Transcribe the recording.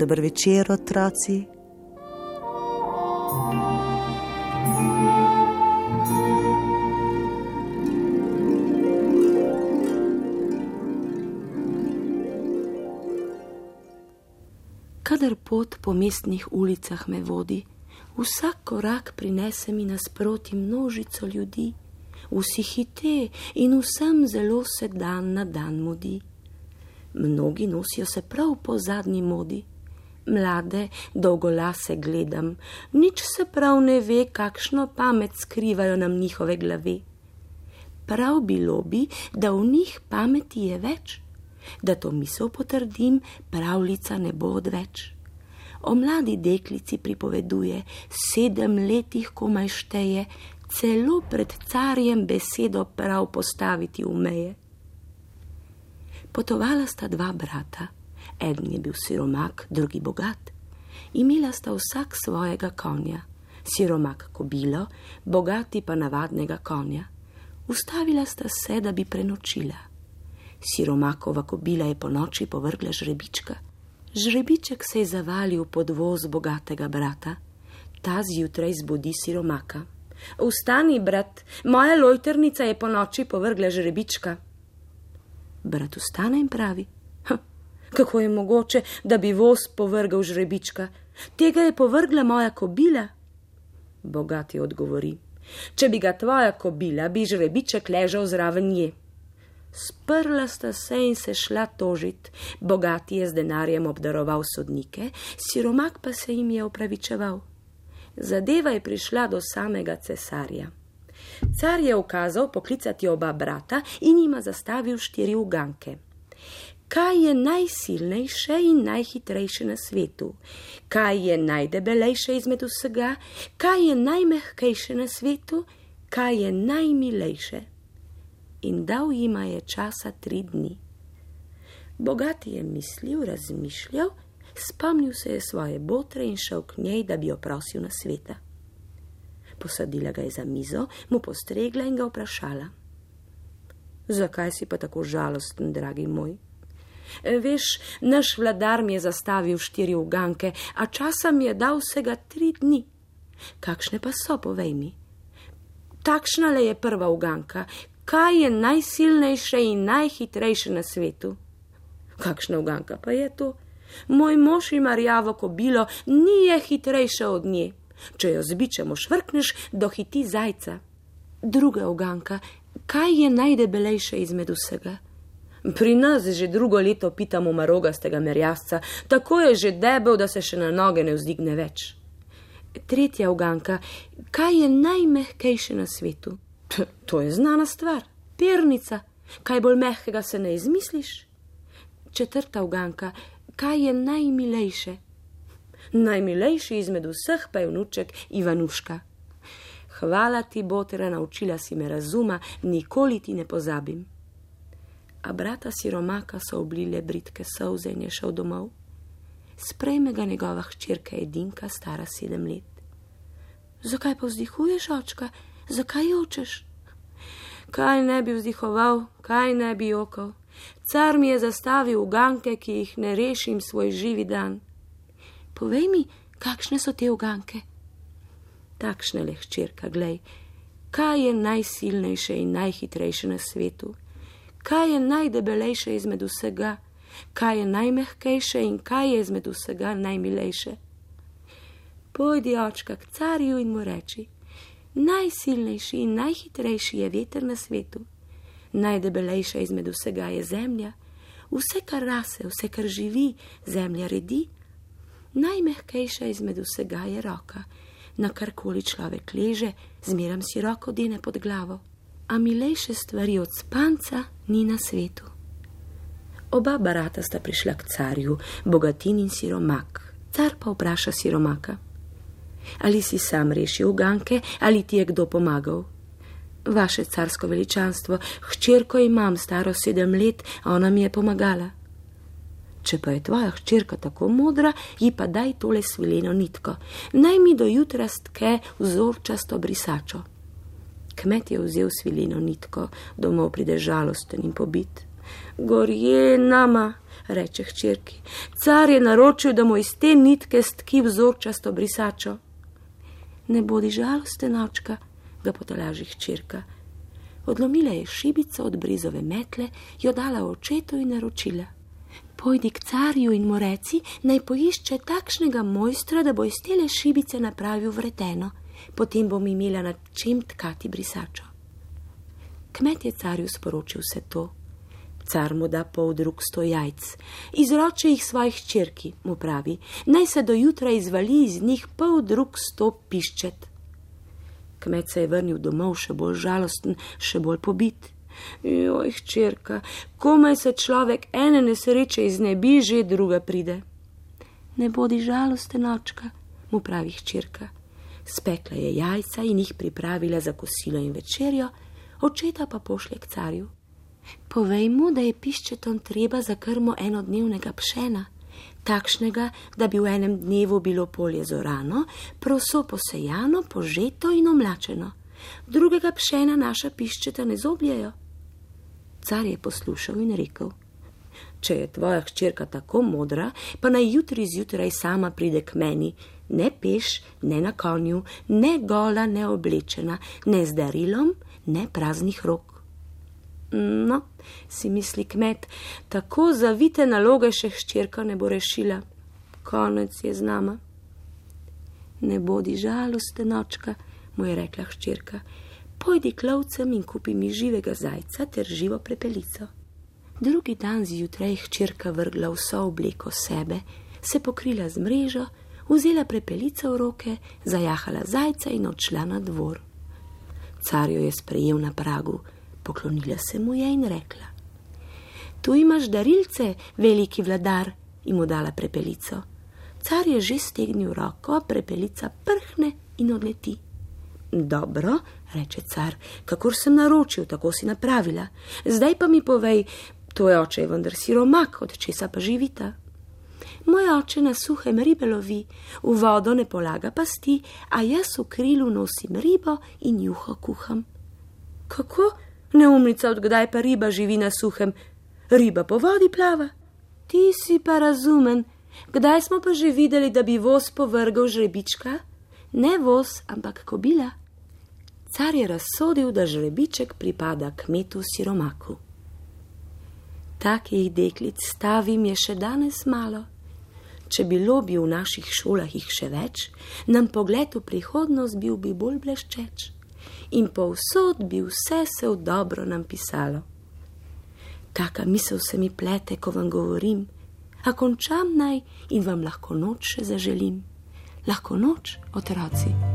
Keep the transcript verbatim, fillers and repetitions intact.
Dober večer, otroci. Kadar pot po mestnih ulicah me vodi, vsak korak prinese mi nasproti množico ljudi. Vsi hite in vsem zelo se dan na dan mudi. Mnogi nosijo se prav po zadnji modi. Mlade, dolgolase gledam, nič se prav ne ve, kakšno pamet skrivajo nam njihove glave. Prav bilo bi, da v njih pameti je več, da to misel potrdim, pravljica ne bo odveč. O mladi deklici pripoveduje, sedem letih komaj šteje, celo pred carjem besedo prav postaviti umeje. Potovala sta dva brata, eden je bil siromak, drugi bogat. Imela sta vsak svojega konja, siromak kobilo, bogati pa navadnega konja. Ustavila sta se, da bi prenočila. Siromakova kobila je po noči povrgla žrebička. Žrebiček se je zavalil pod voz bogatega brata. Ta zjutraj zbudi siromaka. Vstani, brat, moja lojtrnica je po noči povrgla žrebička. Brat vstane in pravi, kako je mogoče, da bi voz povrgal žrebička? Tega je povrgla moja kobila. Bogati odgovori, če bi ga tvoja kobila, bi žrebiček ležal zraven nje. Sprla sta se in se šla tožit. Bogati je z denarjem obdaroval sodnike, siromak pa se jim je opravičeval. Zadeva je prišla do samega cesarja. Car je ukazal poklicati oba brata in jima zastavil štiri uganke. Kaj je najsilnejše in najhitrejše na svetu? Kaj je najdebelejše izmed vsega? Kaj je najmehkejše na svetu? Kaj je najmilejše? In dal jima je časa tri dni. Bogati je mislil, razmišljal, spomnil se je svoje botre in šel k njej, da bi jo prosil na sveta. Posadila ga je za mizo, mu postregla in ga vprašala. Zakaj si pa tako žalosten, dragi moj? Veš, naš vladar mi je zastavil štiri uganke, a časa mi je dal vsega tri dni. Kakšne pa so, povej mi? Takšna le je prva uganka. Kaj je najsilnejše in najhitrejše na svetu? Kakšna uganka pa je to? Moj mož ima rjavo kobilo, ni je hitrejša od nje. Če jo z bičem ošvrkneš, dohiti zajca. Druga uganka, kaj je najdebelejše izmed vsega? Pri nas že drugo leto pitamo marogastega merjasca, tako je že debel, da se še na noge ne vzdigne več. Tretja uganka, kaj je najmehkejše na svetu? To je znana stvar, pernica, kaj bolj mehkega se ne izmisliš? Četrta uganka, kaj je najmilejše? Najmilejši izmed vseh pa je vnuček Ivanuška. Hvala ti, botra, naučila si me razuma, nikoli ti ne pozabim. A brata siromaka so oblile bridke solze in je šel domov. Sprejme ga njegova hčerka Edinka, stara sedem let. Zakaj pa vzdihuješ, očka? Zakaj jočeš? Kaj ne bi vzdihoval, kaj ne bi jokal? Car mi je zastavil uganke, ki jih ne rešim svoj živi dan. Povej mi, kakšne so te uganke? Takšne le, hčerka, glej. Kaj je najsilnejše in najhitrejše na svetu? Kaj je najdebelejše izmed vsega? Kaj je najmehkejše in kaj je izmed vsega najmilejše? Pojdi, očka, k carju in mu reči, najsilnejši in najhitrejši je veter na svetu. Najdebelejša izmed vsega je zemlja. Vse, kar rase, vse, kar živi, zemlja redi. Najmehkejša izmed vsega je roka. Na karkoli človek leže, zmeram si roko dene pod glavo. A milejše stvari od spanca ni na svetu. Oba barata sta prišla k carju, bogatin in siromak. Car pa vpraša siromaka. Ali si sam rešil uganke, ali ti je kdo pomagal? Vaše carsko veličanstvo, hčerko imam, staro sedem let, a ona mi je pomagala. Če pa je tvoja hčerka tako modra, ji pa daj tole svileno nitko. Naj mi do jutra stke vzorčasto brisačo. Kmet je vzel svileno nitko, domov pride žalosten in pobit. Gorje nama, reče hčerki. Car je naročil, da mu iz te nitke stki vzorčasto brisačo. Ne bodi žalosten, očka, ga potolaži hčerka. Odlomila je šibico od brizove metle, jo dala očetu in naročila. Pojdi k carju in mu reci, naj poišče takšnega mojstra, da bo iz tele šibice napravil vreteno, potem bom imela na čem tkati brisačo. Kmet je carju sporočil vse to. Car mu da pol drug sto jajc. Izroče jih svojih hčerki, mu pravi, naj se do jutra izvali iz njih pol drug sto piščet. Kmet se je vrnil domov še bolj žalosten, še bolj pobit. Joj, hčerka, komaj se človek ene nesreče iznebi, že druga pride. Ne bodi žalosten, očka, mu pravi hčerka. Spekla je jajca in jih pripravila za kosilo in večerjo, očeta pa pošlje k carju. Povej mu, da je piščetom treba za krmo enodnevnega pšena, takšnega, da bi v enem dnevu bilo polje zorano, proso posejano, požeto in omlačeno. Drugega pšena naša piščeta ne zobljajo. Car je poslušal in rekel, če je tvoja hčerka tako modra, pa naj jutri zjutraj sama pride k meni, ne peš, ne na konju, ne gola, ne oblečena, ne z darilom, ne praznih rok. No, si misli kmet, tako zavite naloge še hčerka ne bo rešila. Konec je z nama. Ne bodi žalosten, očka, mu je rekla hčerka. Pojdi k lovcem in kupi mi živega zajca ter živo prepelico. Drugi dan zjutraj je hčerka vrgla vso obleko sebe, se pokrila z mrežo, vzela prepelico v roke, zajahala zajca in odšla na dvor. Car jo je sprejel na pragu. Poklonila se mu je in rekla, tu imaš darilce, veliki vladar, in mu dala prepelico. Car je že stegnil roko, prepelica prhne in odleti. Dobro, reče car, kakor sem naročil, tako si napravila. Zdaj pa mi povej, tvoj oče je vendar siromak, od česa pa živita? Moj oče na suhem ribe lovi, v vodo ne polaga pasti, a jaz v krilu nosim ribo in juho kuham. Kako? Neumnica, odkdaj pa riba živi na suhem? Riba po vodi plava. Ti si pa razumen. Kdaj smo pa že videli, da bi voz povrgal žrebička? Ne voz, ampak kobila. Car je razsodil, da žrebiček pripada kmetu siromaku. Takih deklic stavim je še danes malo. Če bilo bi v naših šolah jih še več, nam pogled v prihodnost bil bi bolj bleščeč. In povsod bi vse se v dobro nam pisalo. Taka misel se mi plete, ko vam govorim, a končam naj in vam lahko noč še zaželim. Lahko noč, otroci.